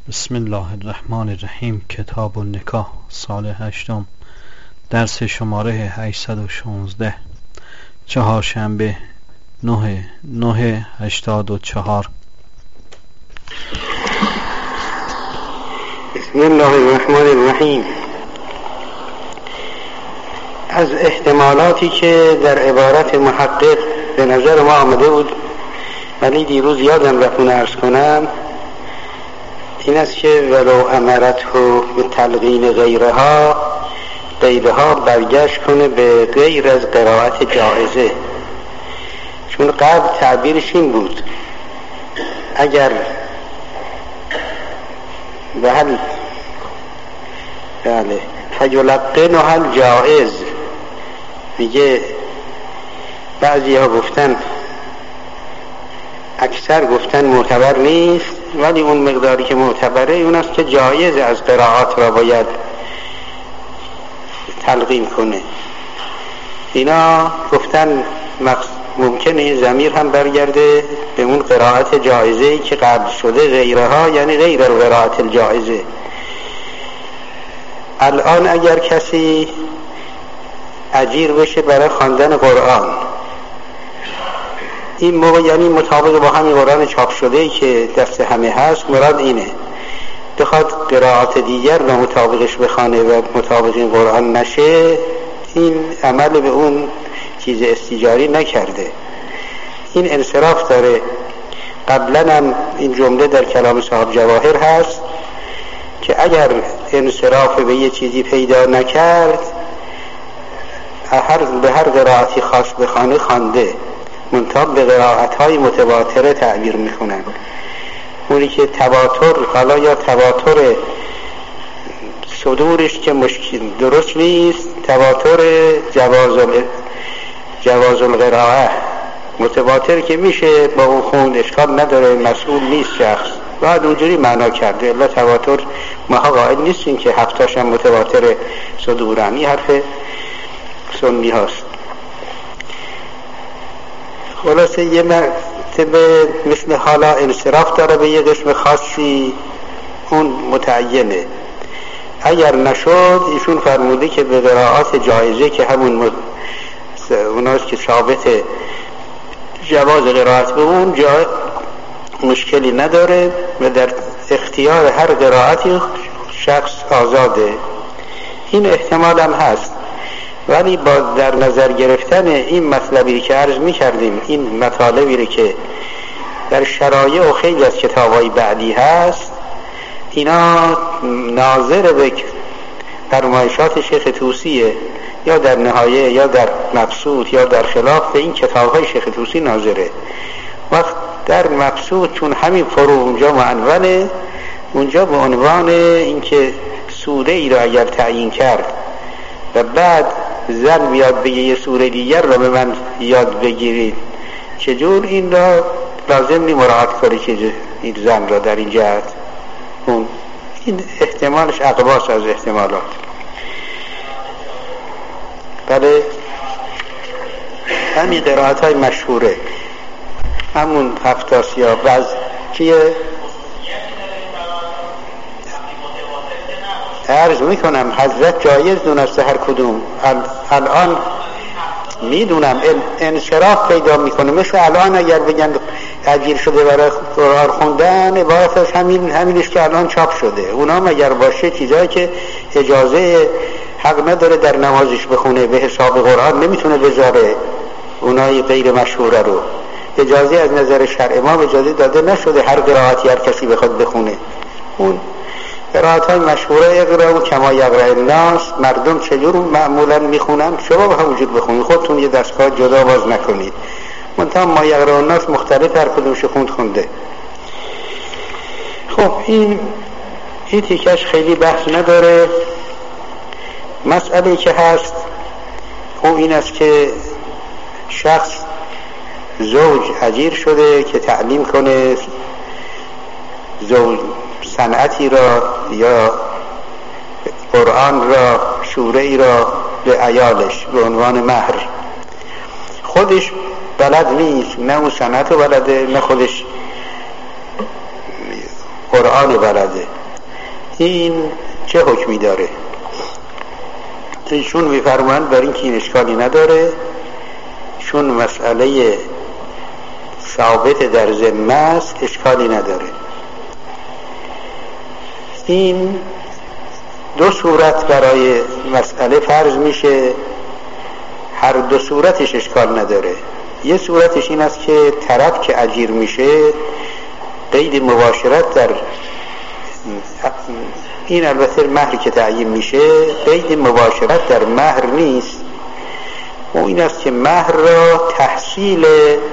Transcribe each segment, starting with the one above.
بسم الله الرحمن الرحیم. کتاب النکاح، سال هشتم، درس شماره 816، چهارشنبه 9/9/84. بسم الله الرحمن الرحیم. از احتمالاتی که در عبارت محقق به نظر ما آمده بود ولی دیروز یادم رفت اون عرض کنم، این است که ولو امرته به تلقین غیرها برگشت کنه به غیر از قرائت جائزه، چون قبل تعبیرش این بود اگر به هل بله فیلقن هل جائز، میگه بعضی ها گفتن، اکثر گفتن معتبر نیست، ولی اون مقداری که معتبره اون است که جایز از قرائات را باید تلقین کنه. اینا گفتن ممکنه ضمیر هم برگرده به اون قرائت جایزه‌ای که قبل شده، غیرها یعنی غیر القرائت الجایزه. الان اگر کسی اجیر بشه برای خواندن قرآن، این موقع یعنی مطابق با همین قرآن چاپ شده که دست همه هست، مراد اینه بخواد قرائات دیگر را مطابقش بخوانه و مطابق این قرآن نشه، این عمل به اون چیز استیجاری نکرده، این انصراف داره. قبلا هم این جمله در کلام صاحب جواهر هست که اگر انصراف به یه چیزی پیدا نکرد به هر قرائتی خاص بخوانه خوانده، منتها به قرائت‌های متواتره تعبیر میکنن. اونی که تواتر، حالا یا تواتر صدورش که مشکل درست نیست، تواتر جواز القراءه، متواتر که میشه با اون خوند، اشکال نداره، مسئول نیست شخص، باید اونجوری معنا کرده. الا تواتر ماها قائل نیستیم که هفتاش هم متواتر صدورن، این حرف سنی هاست. خلاصه یه مرتبه مثل حالا انصراف داره به یه قسم خاصی، اون متعینه. اگر نشد ایشون فرموده که به قرائات جایزه که همون اوناست که ثابت جواز قرائت به اون جای مشکلی نداره و در اختیار هر قرائتی شخص آزاده. این احتمال هم هست، ولی با در نظر گرفتن این مطلبی که عرض می کردیم، این مطالبی که در شرایع و خیلی از کتاب‌های بعدی هست، اینا ناظر به فرمایشات شیخ طوسیه، یا در نهایه یا در مبسوط یا در خلاف به این کتاب‌های شیخ طوسی ناظره. وقت در مبسوط چون همین فرو اونجا معنونه، اونجا به عنوان اینکه سوره ای را اگر تعیین کرد و بعد زن بیاد بگه یه سوره دیگر را به من یاد بگیرید، چجور این را لازم نی مراعات کنی که این زن را در این جهت، این احتمالش اقباس از احتمالات. بله همین قرائت های مشهوره، همون هفتاس یا بعض چیه عرض میکنم حضرت جایز دونسته هر کدوم. الان میدونم انصراف پیدا میکنه، مثل الان اگر بگن اجیر شده برای قرآن خوندن، عبارت از همینش که الان چاپ شده، اونام اگر باشه چیزایی که اجازه حق نداره در نمازش بخونه، به حساب قرآن نمیتونه بذاره، اونای غیر مشهوره رو اجازه از نظر شرع ما اجازه داده نشده هر قرائتی هر کسی بخواد بخونه. اون قرائت های مشهوره اقرأوا کما یقرأ الناس، مردم چجور معمولا میخونن شما به همونجور بخونید، خودتون یه دستگاه جدا باز نکنید. منتها ما یقرأ الناس مختلف، هر کدومش خونده. خب این تیکش خیلی بحث نداره. مسئله که هست او این است که شخص زوج اجیر شده که تعلیم کنه زوج صنعتی را یا قرآن را، سوره ای را به عیالش به عنوان مهر. خودش بلد نیست، نه اون صنعت رو بلده، نه خودش قرآن بلده. این چه حکمی داره؟ ایشون میفرمایند برای اینکه این اشکالی نداره، چون مسئله ثابت در ذمه است اشکالی نداره. این دو صورت برای مسئله فرض میشه، هر دو صورتش اشکال نداره. یه صورتش این است که طرف که اجیر میشه قید مباشرت در این، البته مهری که تعیین میشه قید مباشرت در مهر نیست، و این است که مهر را تحصیل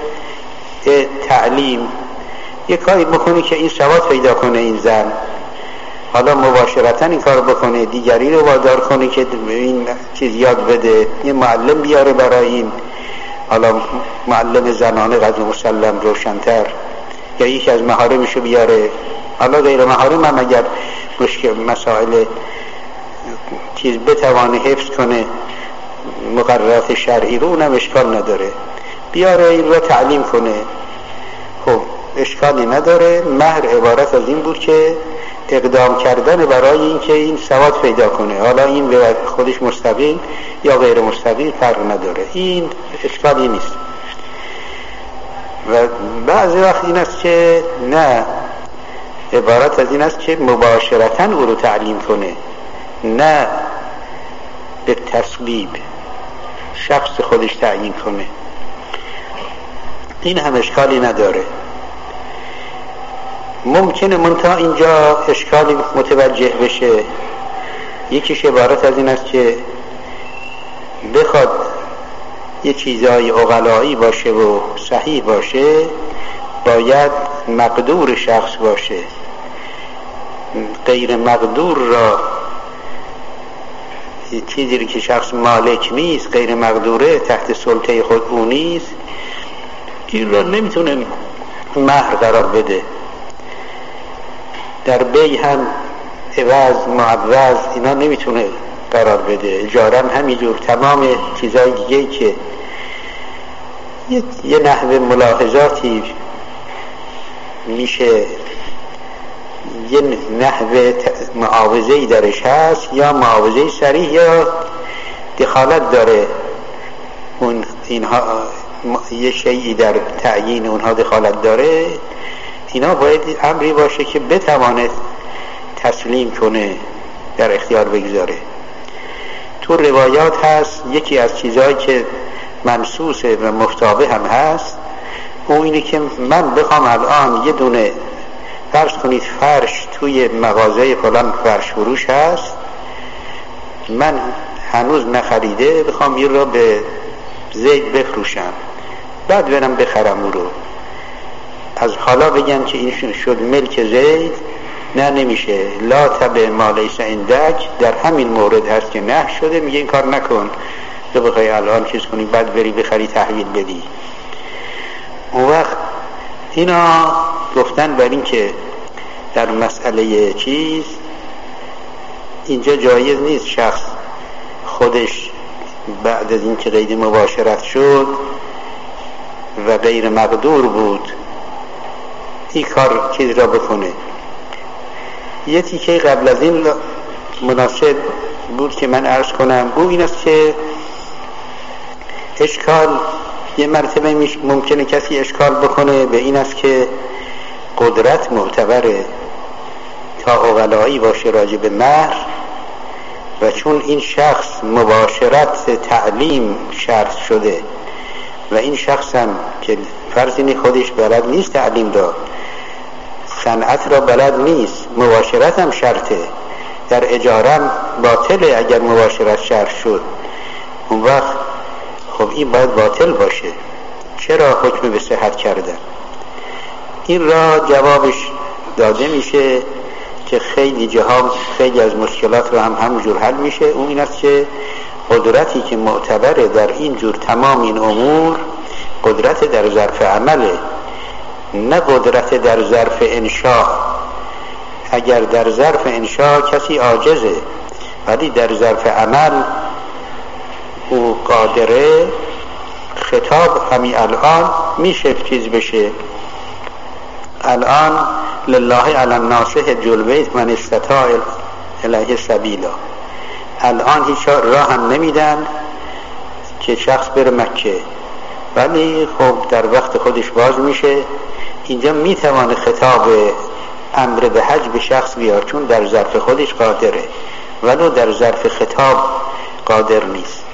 تعلیم یک کاری بکنه که این سواد پیدا کنه این زن، حالا مباشرتا این کار بکنه، دیگری رو وادار کنه که این چیز یاد بده، یه معلم بیاره برای این، حالا معلم زنانه قد مسلم روشن‌تر، یا یکی از محارمشو بیاره، حالا غیر محارم هم اگر مسائل چیز بتوانه حفظ کنه مقررات شرعی رو، اونم اشکال نداره، بیاره این رو تعلیم کنه. خب اشکالی نداره. مهر عبارت از این بود که اقدام کردن برای اینکه این سواد پیدا کنه، حالا این به خودش مستقیم یا غیر مستقیم فرق نداره، این اشکالی نیست. و بعضی وقت این است که نه، عبارت از این است که مباشرتاً او رو تعلیم کنه، نه به تصویب شخص خودش تعیین کنه، این هم اشکالی نداره. ممکنه منتها اینجا اشکالی متوجه بشه. یکیش عبارت از این است که بخواد یه چیزای عقلایی باشه و صحیح باشه، باید مقدور شخص باشه. غیر مقدور را، چیزی که شخص مالک نیست، غیر مقدوره، تحت سلطه خود او نیست، این را نمیتونه مهر قرار بده. در بی هم عوض معوض اینا نمیتونه قرار بده، اجاره هم همینجور، تمام چیزای دیگه‌ای که یه نحوه ملاحظاتی میشه، یه نحوه معاوضه‌ای درش هست، یا معاوضه صریح یا دخالت داره، اون اینها یه شیئی در تعیین اونها دخالت داره، اینا باید امری باشه که بتواند تسلیم کنه، در اختیار بگذاره. تو روایات هست یکی از چیزهایی که منصوصه و مشابه هم هست، اون اینه که من بخوام الان یه دونه فرض کنید فرش توی مغازه فلان فرش فروش هست، من هنوز نخریده، بخوام این رو به زید بفروشم، بعد برم بخرم اون رو، از حالا بگم که این شد ملک زید، نه نمیشه. لا تبع ما لیس عندک، در همین مورد هست که نه شده، میگه این کار نکن، تو بخوای الان چیز کنی بعد بری بخری تحویل بدی. اون وقت اینا گفتن بر این که در مسئله چیز اینجا جایز نیست شخص خودش بعد از این که قید مباشرت شد و غیر مقدور بود این کار چیز را بکنه. یه تیکه قبل از این مناسب بود که من عرض کنم، او این است که اشکال یه مرتبه ممکنه کسی اشکال بکنه به این است که قدرت معتبره تا عقلایی باشه راجع به مهر، و چون این شخص مباشرت تعلیم شرط شده و این شخص هم که فرض اینه خودش بلد نیست تعلیم داد، صنعت را بلد نیست، مباشرت هم شرطه، در اجارم باطله اگر مباشرت شرط شد، اون وقت خب این باید باطل باشه، چرا حکم به صحت کردن؟ این را جوابش داده میشه که خیلی جهام خیلی از مشکلات را هم همونجور حل میشه. اون این است که قدرتی که معتبره در این جور تمام این امور قدرت در ظرف عمله، نه قدرت در ظرف انشاء. اگر در ظرف انشاء کسی عاجزه ولی در ظرف عمل او قادره، خطاب همین الان میشه چیز بشه. الان لله علی الناس حج البیت من استطاع الیه سبیلا. الان هیچ راه هم نمیدن که شخص بره مکه، ولی خب در وقت خودش باز میشه. اینجا میتوانه خطاب امر به حج به شخص بیاد، چون در ظرف خودش قادره، ولو در ظرف خطاب قادر نیست.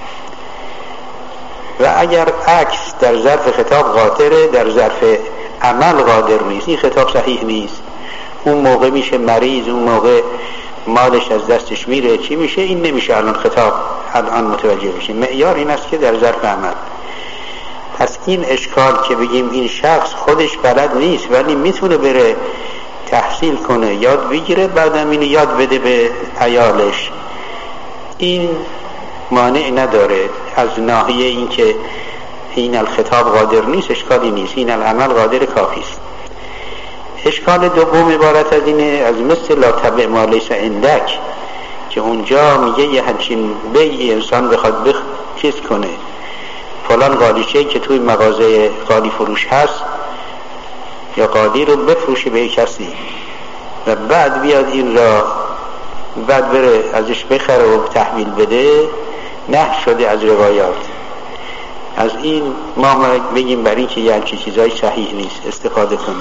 و اگر عکس در ظرف خطاب قادره، در ظرف عمل قادر نیست، این خطاب صحیح نیست. اون موقع میشه مریض، اون موقع مالش از دستش میره، چی میشه؟ این نمیشه الان خطاب الان متوجه بشه. معیار این است که در ظرف عمل. پس این اشکال که بگیم این شخص خودش بلد نیست ولی میتونه بره تحصیل کنه، یاد بگیره، بعدم اینو یاد بده به عیالش، این مانع نداره. از ناحیه این که این الخطاب قادر نیست اشکالی نیست، این العمل قادر کافی است. اشکال دوم عبارت از اینه، از مثل لا تبع ما لیس عندک، که اونجا میگه یه همچین بیعی انسان بخواد چیز کنه، فلان قالیچه‌ای که توی مغازه قالی فروش هست یا قالی رو بفروشه به کسی و بعد بیاد این را بعد بره ازش بخره و تحویل بده، نه شده از روایات. از این ما بگیم برای اینکه یه همچین چیزای صحیح نیست استفاده کنیم.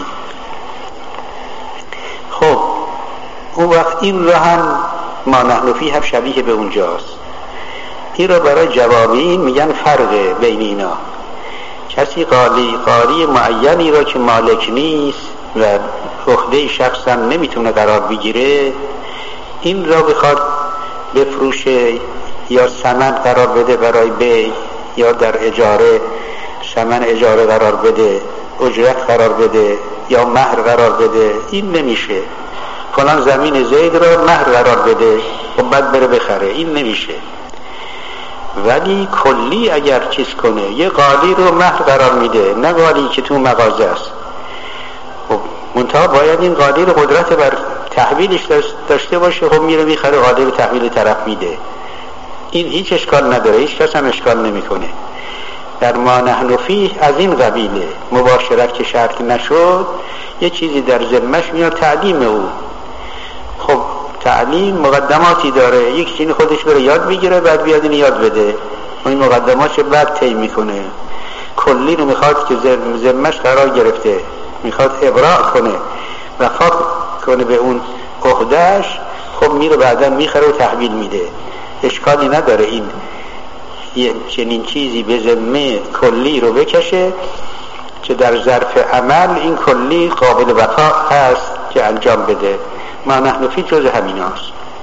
خب اون وقت این را هم ما نحن فیه هم شبیه به اونجاست. این را برای جوابین میگن فرق بین اینا. کسی قاری معینی را که مالک نیست و عهده شخص هم نمیتونه قرار بگیره، این را بخواد بفروشه یا ثمن قرار بده برای بیع، یا در اجاره ثمن اجاره قرار بده، اجرت قرار بده یا مهر قرار بده، این نمیشه. فلان زمین زید را مهر قرار بده و بعد بره بخره، این نمیشه. ولی کلی اگر چیز کنه، یه قالی رو مهر قرار میده، نه قالی که تو مغازه است، خب منتها باید این قالی رو قدرت بر تحویلش داشته باشه، خب میره میخره قالی رو تحویل طرف میده، این هیچ اشکال نداره، هیچ کس هم اشکال نمیکنه. در ما نحن فیه از این قبیله مباشرت که شرط نشد، یه چیزی در ذمش میاد تعلیم او. خب تعلیم مقدماتی داره، یک چیزی خودش بره یاد بگیره بعد بیاد این یاد بده، این مقدماتش بعد طی میکنه. کلی رو میخواد که ذمش قرار گرفته، میخواد ابراء کنه، وفا کنه به اون عهدهش، خب میره بعدا میخره و تحویل میده، اشکالی نداره این یه چنین چیزی به ذمه کلی رو بکشه که در ظرف عمل این کلی قابل وفا هست که انجام بده. ما نحن فی جز همین هست.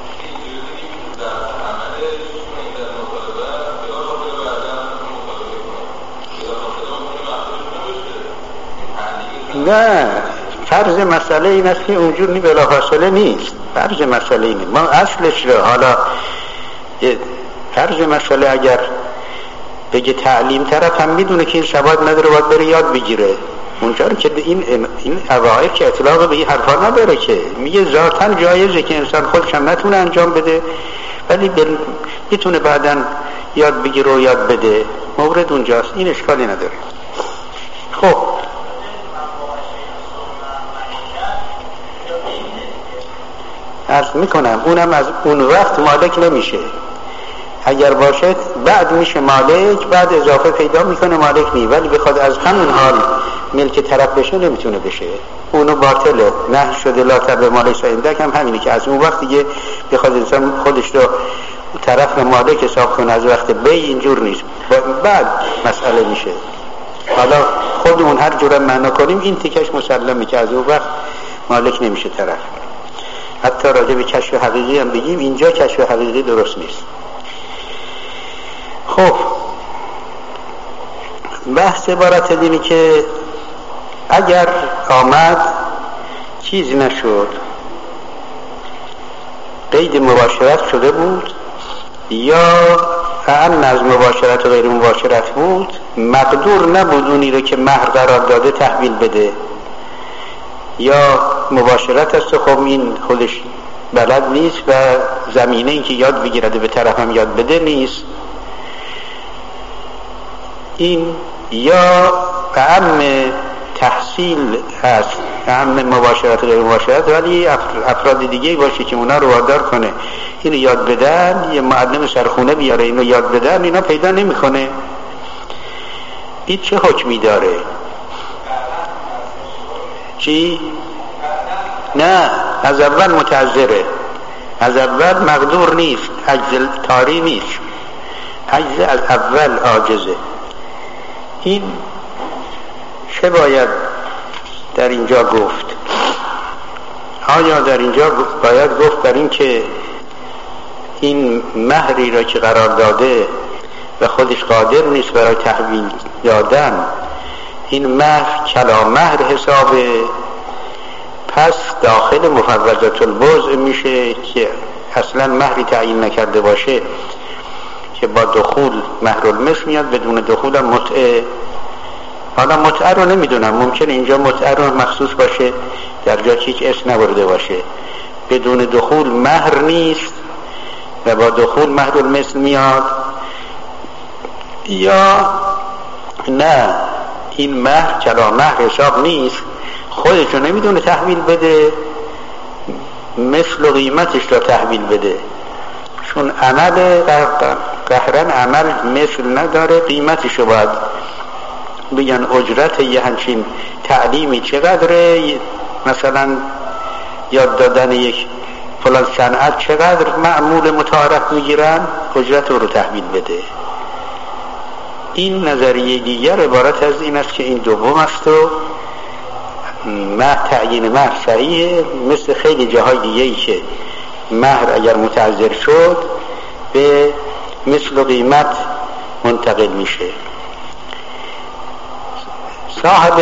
نه، فرض مسئله این است که اونجور بلافاصله نیست. فرض مسئله اینه، ما اصلش رو حالا فرض مسئله اگر بگه تعلیم، طرف هم میدونه که این سواد نداره باید بره یاد بگیره، اونجا رو که این اوائل که اطلاق به این حرفا نداره، که میگه ذاتاً جایزه که انسان خودش هم نتونه انجام بده ولی میتونه بعداً یاد بگیره و یاد بده، مورد اونجاست، این اشکالی نداره. خب عرض میکنم اونم از اون وقت مالک نمیشه، اگر باشد بعد میشه مالک، بعد اضافه پیدا میکنه مالک نی، ولی بخواد از همون حال ملک طرف بشه نمیتونه بشه، اونو باطله. نه شده لا تبع ما لیس عندک هم همینه که از اون وقت دیگه بخواد انسان خودش رو طرف مالک حساب کنه، از وقت بی اینجور نیست، بعد مسئله میشه. حالا خودمون هر جور معنا کنیم این تیکش مسلمه که از اون وقت مالک نمیشه طرف. حتی راجع به کشف حقیقی هم بگیم، اینجا کشف حقیقی درست نیست. خب بحث عبارت اینه که اگر آمد چیز نشد، قید مباشرت شده بود یا اعم از مباشرت و غیر مباشرت بود، مقدور نبود اونی رو که مهر قرار داده تحویل بده، یا مباشرت است، خب این خودش بلد نیست و زمینه این که یاد بگیرده به طرف هم یاد بده نیست، این یا اعم تحصیل هست هم مباشرت غیر مباشرت، ولی افراد دیگه باشه که اونا رو وادار کنه اینو یاد بدن، یه معلم سرخونه بیاره اینو یاد بدن، اینا پیدا نمیکنه. این چه حکمی داره؟ چی؟ نه، از اول متعذره، از اول مقدور نیست، عجز تاری نیست، عجز از اول عاجزه. این چه باید در اینجا گفت؟ آیا در اینجا باید گفت در این که این مهری را که قرار داده و خودش قادر نیست برای تحویل دادن، این مهر کلا مهر حسابه، پس داخل مفوضة البضع میشه که اصلا مهری تعیین نکرده باشه که با دخول مهر المثل میاد، بدون دخول هم متعه. حالا متعه رو نمیدونم، ممکن اینجا متعه رو مخصوص باشه در جا هیچ اسم نبرده باشه، بدون دخول مهر نیست و با دخول مهر المثل میاد، یا نه این مهر کلا مهر حساب نیست، خودشو نمیدونه تحویل بده، مثل و قیمتش را تحویل بده، چون عمل قهرن عمل مثل نداره، قیمتشو باید بگن اجرت یه همچین تعلیمی چقدره، مثلا یاد دادن یک فلان صنعت چقدر معمول متعارف میگیرن، اجرت رو تحویل بده. این نظریه دیگر عبارت از این است که این دوم است و تعیین مهر صحیحه، مثل خیلی جاهای دیگه‌ای که مهر اگر متعذر شد به مثل و قیمت منتقل میشه. صاحب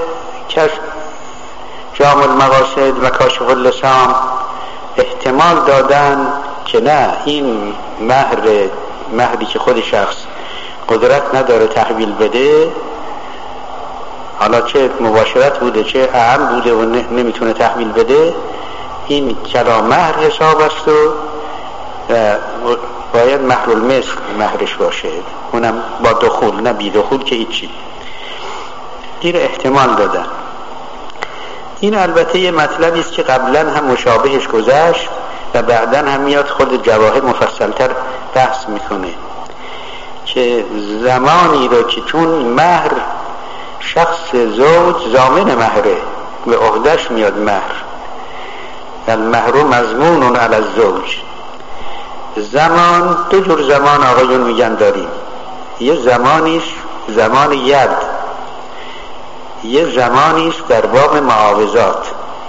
جامع المقاصد و کاشف اللسان احتمال دادن که نه، این مهری که خود شخص قدرت نداره تحویل بده، حالا چه مباشرت بوده چه اعم بوده و نمیتونه تحویل بده، این کلا مهر حساب است و باید مهر المثل مهرش باشه، اونم با دخول، نه بی دخول که هیچی. این احتمال دادن. این البته یه مطلبی است که قبلا هم مشابهش گذشت و بعدا هم میاد خود جواهر مفصلتر بحث میکنه که زمانی رو که چون مهر شخص زوج ضامن مهره به عهده‌اش میاد مهر، المهر مضمون علی الزوج. زمان دو جور زمان آقایون میگن داریم، یه زمانیست زمان ید، یه زمانیست در باب معاوضات.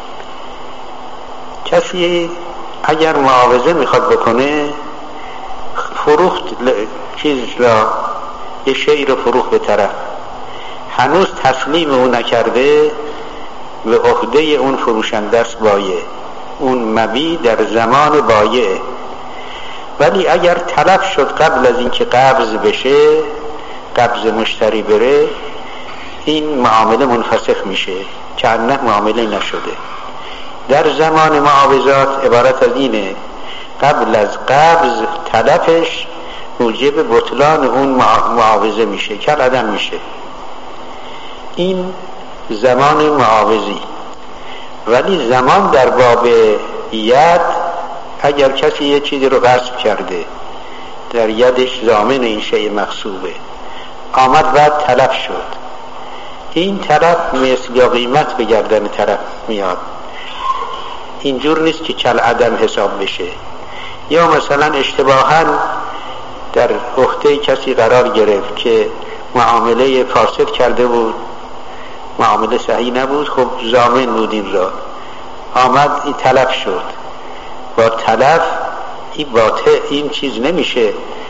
کسی اگر معاوضه میخواد بکنه، فروخت چیز را، یه شیء رو فروخت به طرف، هنوز تسلیم اون نکرده، به عهده اون فروشنده است بایع، اون مبیع در زمان بایع. ولی اگر تلف شد قبل از اینکه قبض بشه، قبض مشتری بره، این معامله منفسخ میشه که نه معامله نشده. در زمان معاوضات عبارت از اینه، قبل از قبض تلفش موجب بطلان اون معاوضه میشه، کل عدم میشه. این زمان معاوضی. ولی زمان در باب ید، اگر کسی یه چیزی رو غصب کرده، در یدش ضامن این شیء مغصوبه، آمد بعد تلف شد، این طرف مثل یا قیمت به گردن طرف میاد، اینجور نیست که کل عدم حساب بشه. یا مثلا اشتباهاً در عهده کسی قرار گرفت که معامله فاسد کرده بود، معامله صحیح نبود، خب ضامن بود این را، آمد این تلف شد، با تلف این چیز نمیشه،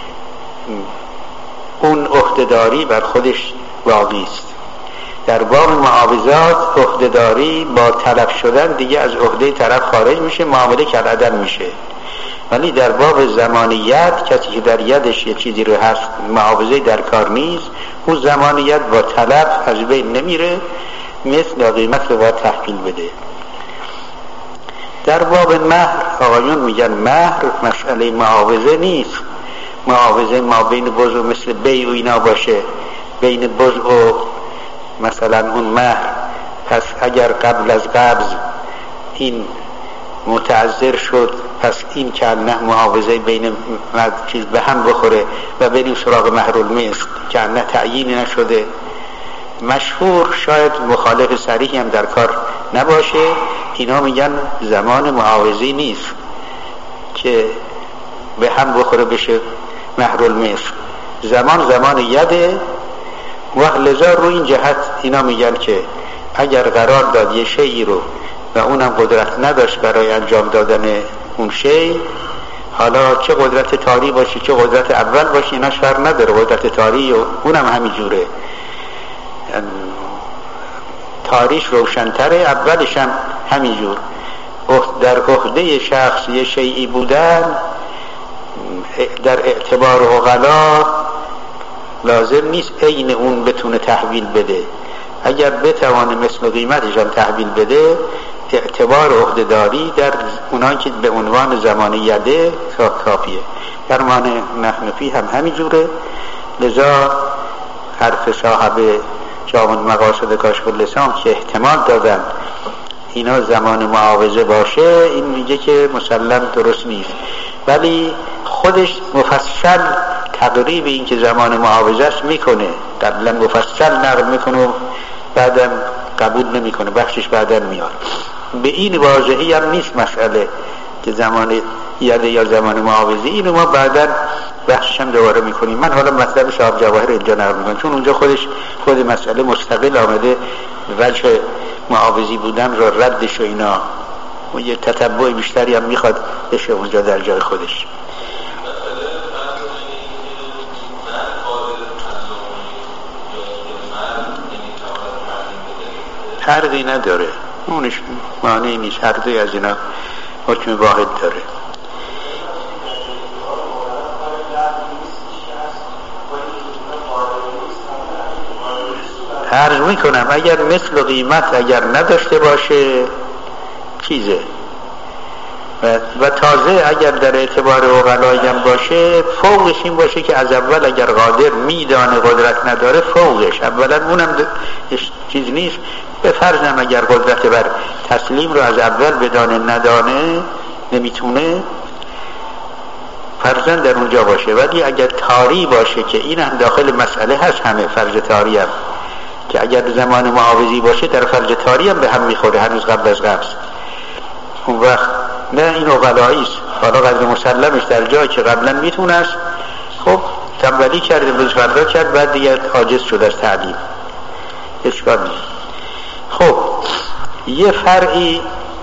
اون عهده‌داری بر خودش باقی است. در باب معاوضات عهده‌داری با تلف شدن دیگه از عهده طرف خارج میشه، معامله کالعدم میشه. ولی در باب زمانیت، کسی که در یدش یه چیزی رو هست، معاوضه در کار نیست، اون زمانیت با تلف از بین نمیره، مثل قیمت رو باید تحویل بده. در باب مهر آقایون میگن مهر مسئله معاوضه نیست. معاوضه ما بین بضع و مثل بیع و اینا باشه، بین بضع و مثلا اون مهر پس اگر قبل از قبض این متعذر شد، پس این که نه معاوضه بین چیز به هم بخوره و بریم سراغ مهر المثل که نه تعیین نشده. مشهور شاید مخالف صریحی هم در کار نباشه، اینا میگن زمان معاوضی نیست که به هم بخوره بشه مهر المثل، زمان یده. و لذا رو این جهت اینا میگن که اگر قرار داد یه شیئی رو و اونم قدرت نداشت برای انجام دادن اون شیء، حالا چه قدرت طاری باشه چه قدرت اول باشه اینا فرق نداره، قدرت طاری و اونم همینجوره، طاریش روشن‌تره، اولش هم همینجور. در عهده شخص یه شیئی بودن در اعتبار عقلا لازم نیست عین اون بتونه تحویل بده، اگر بتوانه مثل قیمتش هم تحویل بده اعتبار عهده‌داری در اونان که به عنوان زمان یده کافیه. در مان نحنفی هم همینجوره. لذا حرف صاحب جامع مقاصد کاشف اللسان که احتمال دادن اینا زمان معاوضه باشه، این میگه که مسلم درست نیست، ولی خودش مفصل تقریب این که زمان معاوضه است میکنه، قبلا مفصل نقل میکنه و بعدم قبول نمیکنه، بخشش بعدن میاد. به این واضحی هم نیست مسئله که زمان یده یا زمان معاوضه، اینو ما بعدن بخشش هم دوباره میکنیم. من حالا مطلب صاحب جواهر اینجا نقل میکنم چون اونجا خود مسئله مستقل آمده، وجه معاوضی بودن را ردش و اینا و یه تتبع بیشتری هم میخواد بشه اونجا در جای خودش. فرقی نداره، اونش معنی نیست، هر دوی از اینا حکم واحد داره. عرض میکنم اگر مثل قیمت اگر نداشته باشه چیزه و تازه اگر در اعتبار عقلایی هم باشه فوقش این باشه که از اول اگر قادر میدانه قدرت نداره فوقش، اولا اونم چیز نیست. به فرضم اگر قدرت بر تسلیم رو از اول بدانه ندانه نمیتونه، فرضاً در اونجا باشه. ولی اگر تاری باشه که این هم داخل مسئله هست، همه فرض تاری هم که اگر زمان معاوضی باشه در فرض تاری هم به هم میخوره هنوز قبل از قبض، اون وقت نه این عقلایی است. حالا قدر مسلمش در جایی که قبلا میتونه است، خب تنبلی کرده بهش فردا کرد، بعد دیگه عاجز شد از تعلیم، اشکال نیست. خب یه فرعی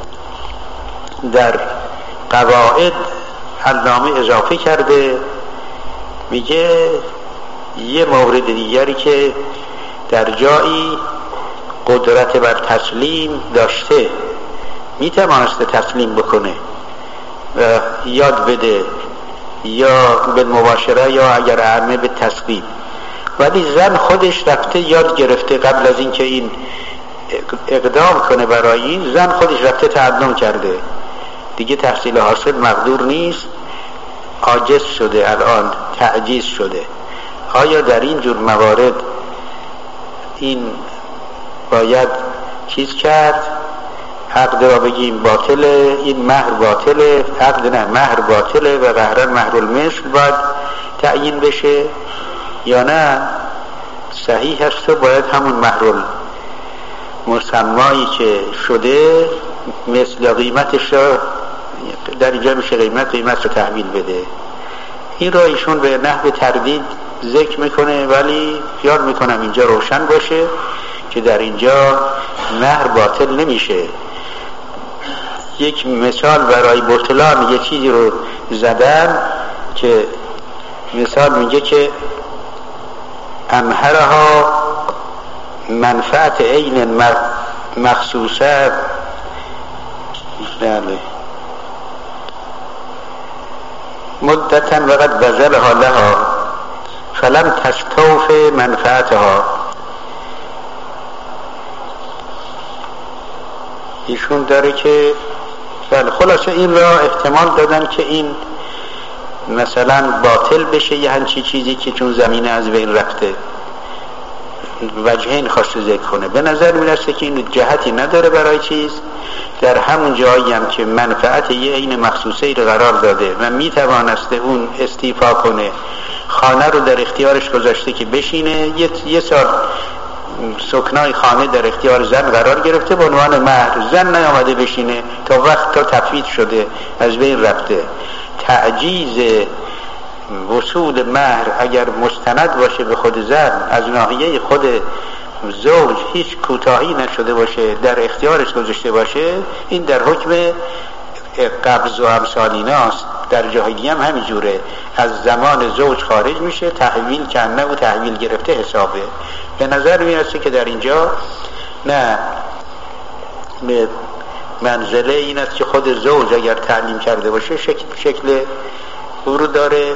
در قواعد علامه اضافه کرده، میگه یه مورد دیگری که در جایی قدرت بر تسلیم داشته میتوانسته تسلیم بکنه و یاد بده یا به مباشره یا اگر اعمه به تسلیم، ولی زن خودش رفته یاد گرفته قبل از اینکه این اقدام کنه برای این، زن خودش رفته تعلم کرده دیگه، تحصیل حاصل مقدور نیست، عاجز شده، الان تعجیز شده. آیا در این جور موارد این باید چیز کرد؟ عقد را بگیم باطله، این مهر باطله، عقد نه مهر باطله و قهرن مهر المثل باید تعیین بشه یا نه صحیح هست و باید همون مهر مسمایی که شده مثل قیمتش را در اینجا میشه قیمت رو تحویل بده. این را ایشون به نحو تردید ذکر میکنه، ولی خیال میکنم اینجا روشن باشه که در اینجا مهر باطل نمیشه. یک مثال برای بطلان یه چیزی رو زدن که مثال میگه که امهرها منفعت عین مخصوصه، بله، مدتا وقت بذلها لها فلم تستوف منفعتها. ایشون داره که بله، خلاصه این را احتمال دادن که این مثلا باطل بشه یه همچی چیزی که چون زمینه از بین رفته، وجهین خواسته ذکر کنه. به نظر میرسه که این جهتی نداره برای چیز، در همون جایی هم که منفعت یه عین مخصوصه ای رو قرار داده و میتوانسته اون استیفا کنه، خانه رو در اختیارش گذاشته که بشینه، یه سال سکنای خانه در اختیار زن قرار گرفته به عنوان مهر، زن نیامده بشینه تا وقت تا تفویض شده از بین رفته. تعجیز وصول مهر اگر مستند باشه به خود زن، از ناحیه خود زوج هیچ کوتاهی نشده باشه، در اختیارش گذاشته باشه، این در حکم قبض و امثالیناست. در جاهای دیگه هم همینجوره، از زمان زوج خارج میشه، تحویل کنه و تحویل گرفته حسابه. به نظر میرسه که در اینجا نه، به منزله این است که خود زوج اگر تعلیم کرده باشه شکل او رو داره،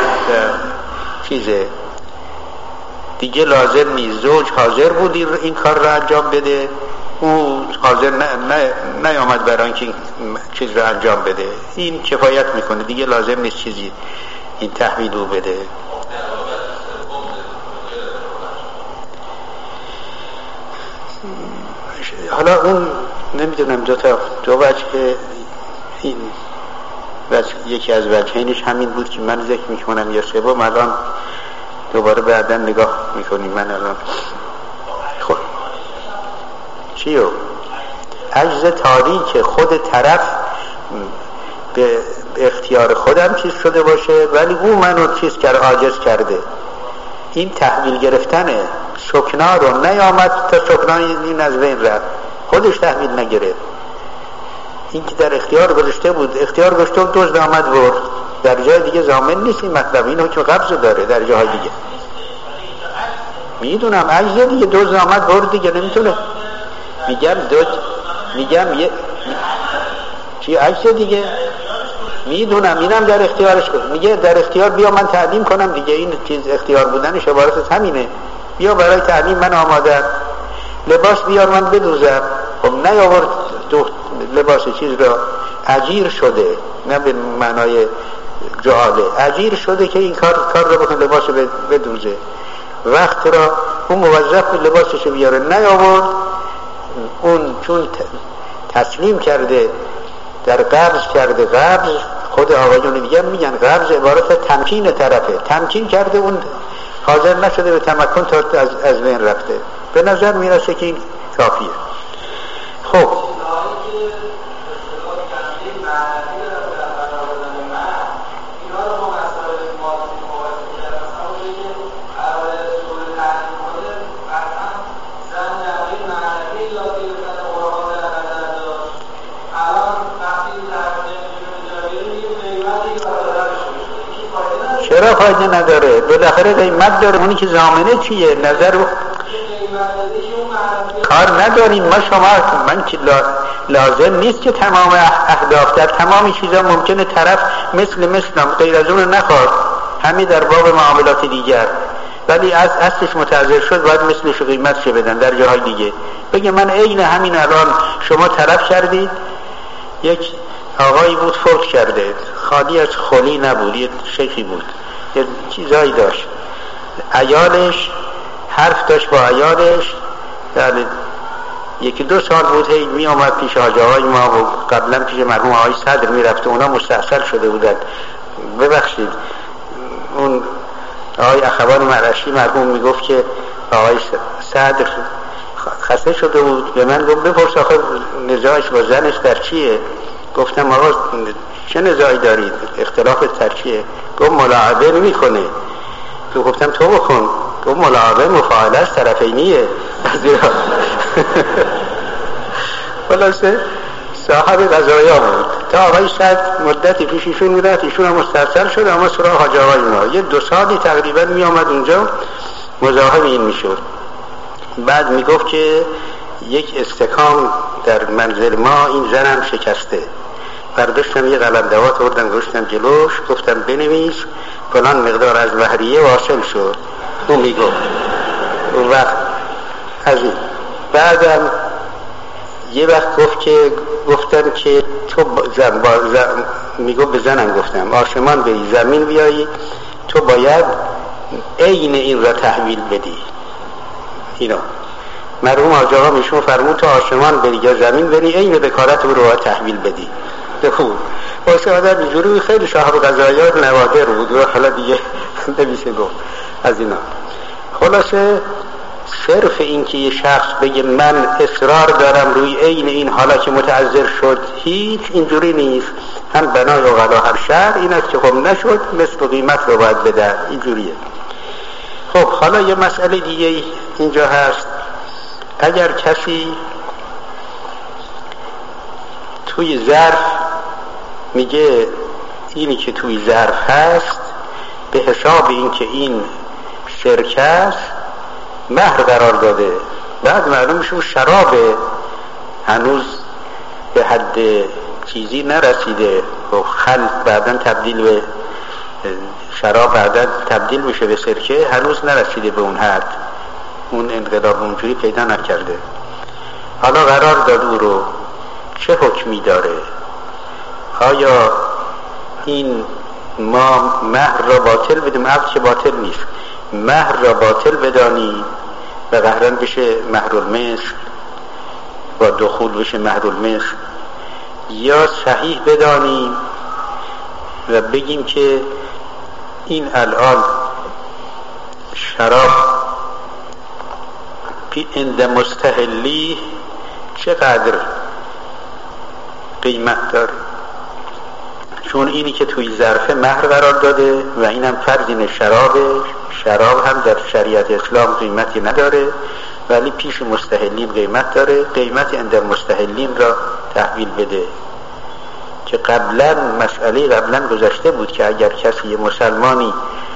چیزه دیگه لازم نیست زوج حاضر بود این کار را انجام بده، او حاضر نیامد برای اینکه چیز را انجام بده، این کفایت میکنه دیگه، لازم نیست چیزی این تحویل او بده. حالا اون نمیدونم دو وجه، این یکی از وجهینش همین بود که من ذکر میکنم یا سوم الان دوباره بعدا نگاه میکنیم. من الان خب چیو عجز تاریک خود طرف به اختیار خودم چیز شده باشه ولی او منو چیز کرده، عاجز کرده، این تحویل گرفتنه، سکنا رو نیامد تا سکنا این از بین رفت، خودش تحویل نگرفت، این که در اختیار گذاشته بود، اختیار گذاشته بود دزد آمد برد، در جای دیگه ضامن نیست این مطلب، این حکم قبض داره در جاهای دیگه. میدونم عجزه دیگه، دزد آمد برد دیگه نمیتونه، میگم چی عجزه دیگه، میدونم اینم در اختیارش بود، میگه در اختیار بیا من تعلیم کنم دیگه، این چیز اختیار بودنش عبارت همینه، بیا برای تعلیم من آمادم، لباس بیار من بدوزم. خب نیاورد لباس چیز را، اجیر شده، نه به معنای جعاله، اجیر شده که این کار را بکن، لباس بدوزه، وقت را اون موظف بود لباسش بیاره، نیاورد، اون چون تسلیم کرده در قبض کرده، قبض خود آقایون میگن قبض عبارت تمکین طرفه، تمکین کرده، اون حاضر نشده به تمکن تا از بین رفته. به نظر میرسه که این کافیه. خب چرا فایده نداره؟ بالاخره قیمت داره، اونی که ضامنه چیه؟ نظر کار نداریم ما شما، من که لازم نیست که تمام اهداف در تمام چیزا ممکنه طرف مثل غیر از اون نخواد، همین در باب معاملات دیگر، ولی از اصلش متعذر شد باید مثلش قیمتش بدن. در جاهای دیگه بگه من عین همین الان شما طرف کردید، یک آقایی بود فوت کرده، خالی از خلی نبود، یه شیخی بود، یه چیزایی داشت، عیالش حرف داشت با عیالش، یعنی یکی دو سال بود هی می آمد پیش حاج آقای ما و قبلا پیش مرحوم آقای صدر می رفت، اونا مستحصل شده بودن. ببخشید اون آقای اخوان مرشی مرحوم می گفت که آقای صدر خسته شده بود، به من گفت بپرس آخه نزاعش با زنش در چیه؟ گفتم آقا چه نزاعی دارید؟ اختلافت در چیه؟ گفت ملاعبه نمی کنه. تو گفتم تو بکن. گفت ملاعبه مفاعله است، طرفینیه. خلاصه صاحب قضایا بود. تا آقای صدر مدتی پیش ایشون میرفت، ایشون هم مستحصل شد، اما سراغ حاج آقای ما یه 2 سالی تقریبا می آمد اونجا مزاحم این میشد. بعد میگفت که یک استکام در منزل ما این زنم شکسته، برداشتم یه قلمدوات آوردم گذاشتم جلوش، گفتم بنویس فلان مقدار از بحریه واصل شد. اون میگفت اون وقت از این. بعدم یه وقت گفت که گفتم که تو میگفت به زنم گفتم آسمان بری زمین بیایی، تو باید عین این را تحویل بدی. اینا مرحوم حاج آقا میشون فرمود تو آسمان بری یا زمین بری این بکارت او رو تحویل بدی. خوب واسه آدم اینجوری خیلی صاحب قضایات نوادر بود و حالا دیگه نمیشه گفت از اینا. خلاصه صرف این که یه شخص بگه من اصرار دارم روی عین این حالا که متعذر شد هیچ اینجوری نیست. هم بنای عقلا هر شهر این است که خب نشد مثل قیمت رو باید بده، اینجوریه. خب حالا یه مسئله دیگه اینجا هست. اگر کسی توی ظرف میگه اینی که توی ظرف هست به حساب این که این سرکه است مهر قرار داده، بعد معلوم شد شراب هنوز به حد چیزی نرسیده و خل بعداً تبدیل به شراب بعداً تبدیل میشه به سرکه، هنوز نرسیده به اون حد، اون انقلاب اونجوری پیدا نکرده. حالا قرار داد او رو چه حکمی داره؟ آیا این ما مهر را باطل بدیم؟ عقد که باطل نیست، مهر را باطل بدانیم و قهرن بشه مهر المثل و دخول بشه مهر المثل، یا صحیح بدانیم و بگیم که این الان شراب عند مستحلی چقدر قیمت داره؟ چون اینی که توی ظرف مهر قرار داده و اینم فرضین شراب هم در شریعت اسلام قیمتی نداره ولی پیش مستحلین قیمت داره. قیمت عند مستحلین را تحویل بده که قبلا گذشته بود که اگر کسی یه مسلمانی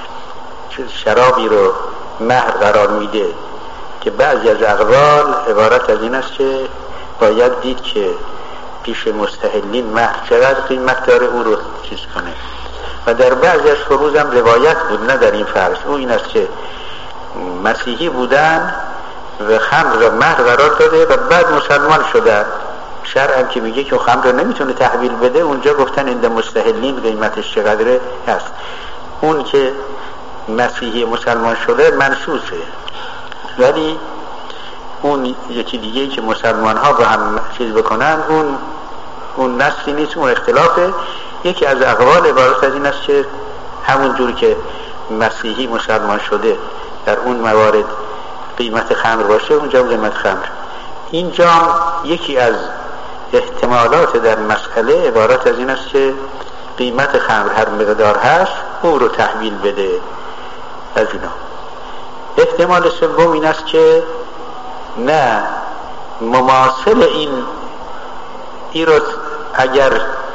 شرابی رو مهر قرار میده که بعضی از اقوال عبارت از این است که باید دید که پیش مستحلین مهر چقدر قیمت داره او رو چیز کنه و در بعضی از فروض هم روایت بود، نه در این فرض. او این است که مسیحی بودن و خمر را مهر قرار داده و بعد مسلمان شدن، شرع که میگه که خمر را نمیتونه تحویل بده، اونجا گفتن عند مستحلین قیمتش چقدره هست. اون که مسیحی مسلمان شده منسوسه، ولی اون یکی دیگه که مسلمان ها با هم چیز بکنن اون نسلی نیست، اون اختلافه. یکی از اقوال عبارت از این است که همون جور که مسیحی مسلمان شده در اون موارد قیمت خمر باشه اونجا قیمت خمر. اینجا یکی از احتمالات در مسئله عبارت از این است که قیمت خمر هر مقدار هست او رو تحویل بده از اینا. احتمال سوم این است که نه، مماثل این رو اگر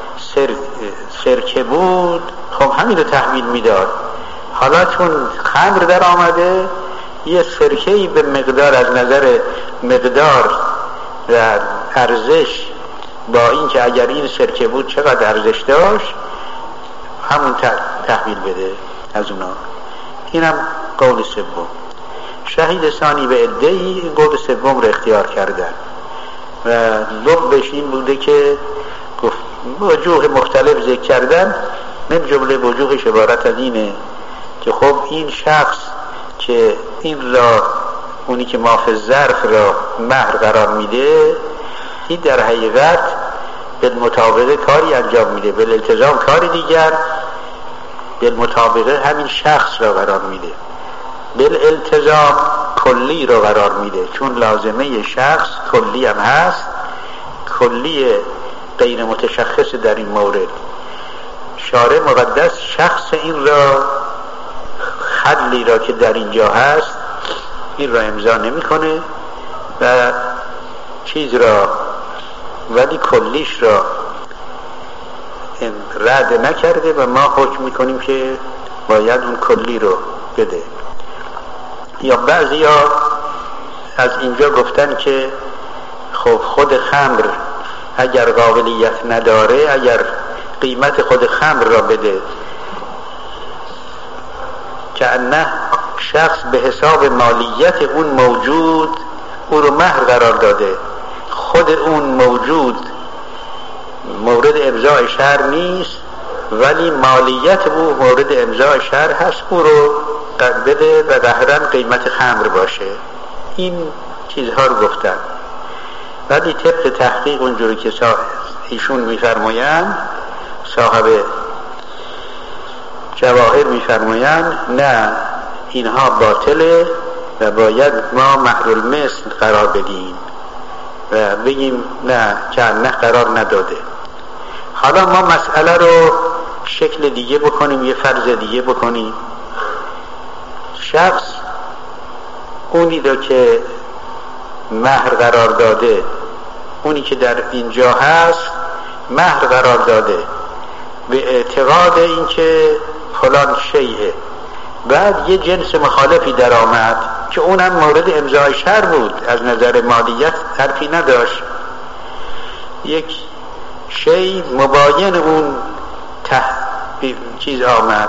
سرکه بود خب همین رو تحویل میداد. حالا چون خمر در آمده یه سرکه‌ای به مقدار از نظر مقدار و ارزش با این که اگر این سرکه بود چقدر ارزش داشت همون تحویل بده از اونا. اینم قول سوم. شهید ثانی به عده‌ای قول سوم رو اختیار کردن و لبش این بوده که وجوه مختلف ذکر کردن، من جمله وجوهش عبارت از اینه که خب این شخص که این را اونی که مافی ظرف را مهر قرار میده این در حقیقت بالمطابقه کاری انجام میده، بالالتزام کاری دیگر، بالمطابقه همین شخص را قرار میده، بالالتزام کلی را قرار میده، چون لازمه شخص کلی هم هست، کلی غیر متشخص در این مورد. شارع مقدس شخص این را خلی را که در اینجا هست این را امضا نمی کنه و چیز را ولی کلیش را رد نکرده و ما حکم میکنیم که باید اون کلی رو بده. یا بعضی ها از اینجا گفتن که خب خود خمر اگر قابلیت نداره اگر قیمت خود خمر را بده که نه شخص به حساب مالیت اون موجود او رو مهر قرار داده، خود اون موجود مورد امضای شهر نیست ولی مالیت او مورد امضای شهر هست، او رو بده و ظاهراً قیمت خمر باشه. این چیزها رو گفتن. ولی طبق تحقیق اونجوری که ایشون میفرمایند، صاحب جواهر میفرمایند نه، اینها باطله و باید ما محرول مثل قرار بدیم و بگیم نه که قرار نداده. حالا ما مسئله رو شکل دیگه بکنیم، یه فرض دیگه بکنیم. شخص اونی رو که مهر قرار داده، اونی که در اینجا هست مهر قرار داده به اعتقاد اینکه فلان شیء، بعد یه جنس مخالفی در آمد که اونم مورد امضای شرع بود، از نظر مالیت حرفی نداشت، یک شیء مباین اون چیز آمد.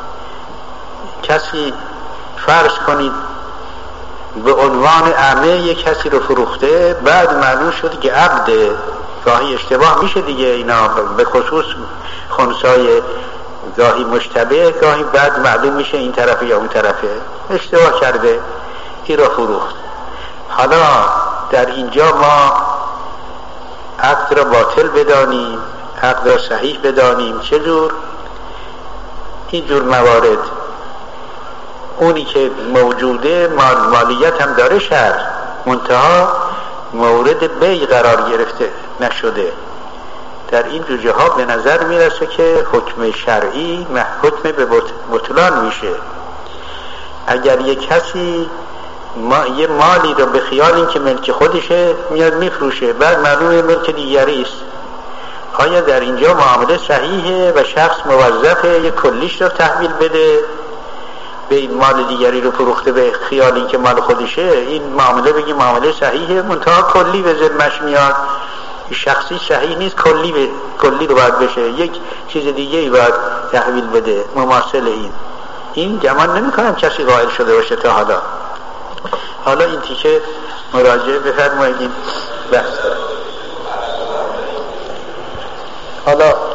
کسی فرض کنید به عنوان اعمه یک کسی رو فروخته، بعد معلوم شد که عبده. گاهی اشتباه میشه دیگه، اینا به خصوص خنثای گاهی مشتبه، گاهی بعد معلوم میشه این طرفه یا اون طرفه، اشتباه کرده، این رو فروخت. حالا در اینجا ما عقد را باطل بدانیم، عقد را صحیح بدانیم. چجور؟ این جور موارد اونی که موجوده مالیت هم داره شرع، منتها مورد بیع قرار گرفته نشده. در این جوجه ها به نظر میرسه که حکم شرعی حکم به بطلان میشه. اگر یک کسی یه مالی رو به خیال این که ملک خودشه میاد میفروشه، بعد معلومه ملک دیگری است، آیا در اینجا معامله صحیحه و شخص موظفه یک کلیش رو تحویل بده به این مال دیگری رو فروخته به خیال این که مال خودشه؟ این معامله بگی معامله صحیحه، منتها کلی به ذمش میاد، شخصی صحیح نیست، کلی رو باید بشه، یک چیز دیگه ای باید تحویل بده مماثل این گمان نمی کنم کسی قائل شده باشه تا حالا این تیکه مراجعه بفرمایید. بحث حالا